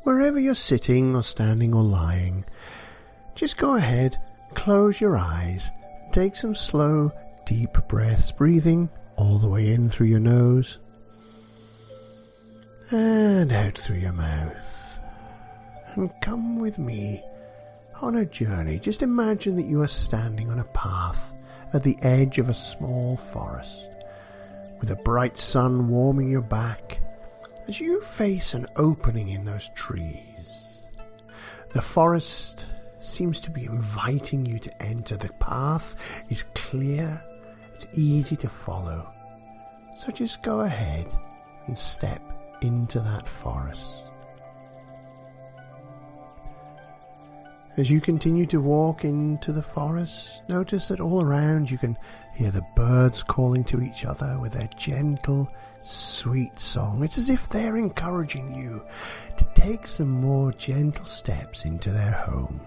wherever you're sitting or standing or lying, just go ahead, close your eyes, take some slow, deep breaths, breathing all the way in through your nose and out through your mouth. And come with me on a journey. Just imagine that you are standing on a path at the edge of a small forest, with a bright sun warming your back as you face an opening in those trees. The forest seems to be inviting you to enter. The path is clear, it's easy to follow. So just go ahead and step into that forest. As you continue to walk into the forest, notice that all around you can hear the birds calling to each other with their gentle, sweet song. It's as if they're encouraging you to take some more gentle steps into their home.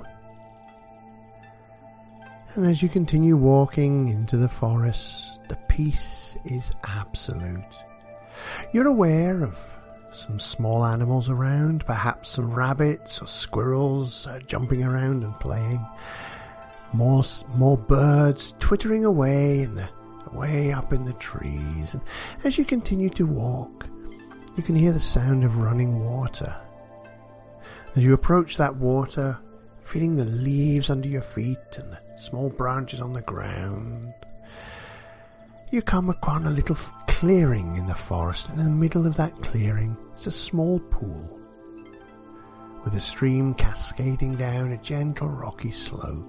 And as you continue walking into the forest, the peace is absolute. You're aware of some small animals around, perhaps some rabbits or squirrels jumping around and playing. More birds twittering away way up in the trees. And as you continue to walk, you can hear the sound of running water. As you approach that water, feeling the leaves under your feet and the small branches on the ground, you come upon a little clearing in the forest, and in the middle of that clearing is a small pool with a stream cascading down a gentle rocky slope.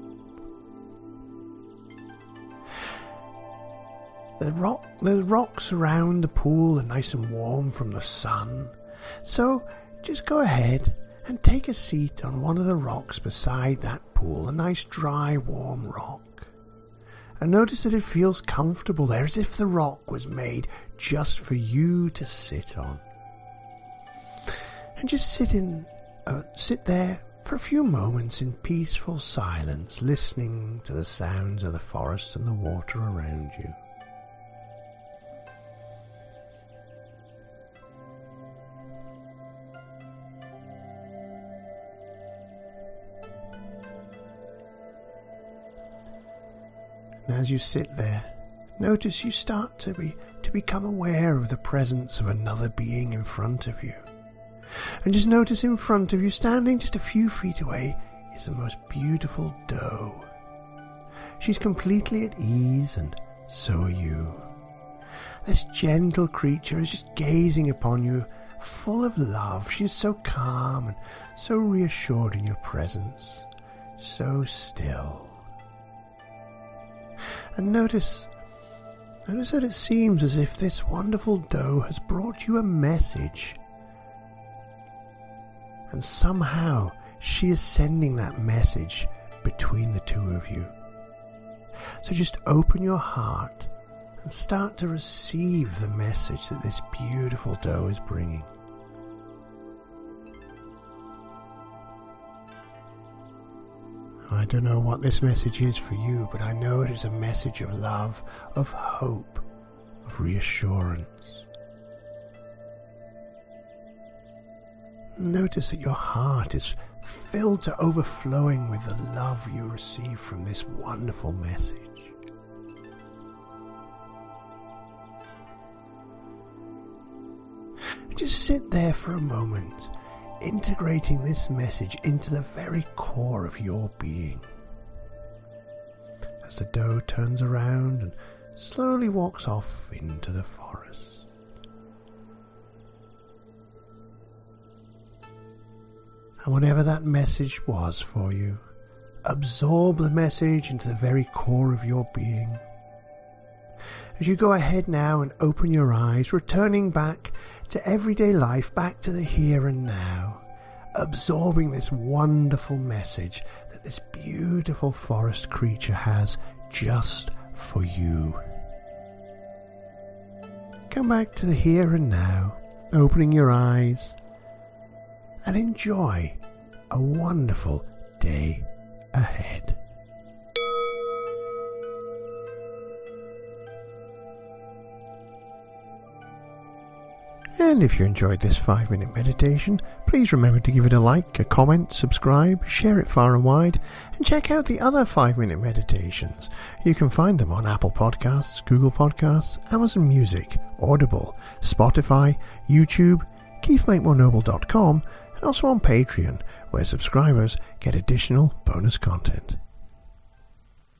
The rocks around the pool are nice and warm from the sun, so just go ahead and take a seat on one of the rocks beside that pool, a nice dry warm rock. And notice that it feels comfortable there, as if the rock was made just for you to sit on. And just sit there for a few moments in peaceful silence, listening to the sounds of the forest and the water around you. And as you sit there, notice you start to become aware of the presence of another being in front of you. And just notice in front of you, standing just a few feet away, is the most beautiful doe. She's completely at ease, and so are you. This gentle creature is just gazing upon you, full of love. She is so calm and so reassured in your presence, so still. And notice that it seems as if this wonderful doe has brought you a message. And somehow she is sending that message between the two of you. So just open your heart and start to receive the message that this beautiful doe is bringing. I don't know what this message is for you, but I know it is a message of love, of hope, of reassurance. Notice that your heart is filled to overflowing with the love you receive from this wonderful message. Just sit there for a moment, integrating this message into the very core of your being. As the doe turns around and slowly walks off into the forest. And whatever that message was for you, absorb the message into the very core of your being. As you go ahead now and open your eyes, returning back to everyday life, back to the here and now, absorbing this wonderful message that this beautiful forest creature has just for you. Come back to the here and now, opening your eyes, and enjoy a wonderful day ahead. And if you enjoyed this 5-minute meditation, please remember to give it a like, a comment, subscribe, share it far and wide, and check out the other 5-minute meditations. You can find them on Apple Podcasts, Google Podcasts, Amazon Music, Audible, Spotify, YouTube, KeithMakeMoreNoble.com, and also on Patreon, where subscribers get additional bonus content.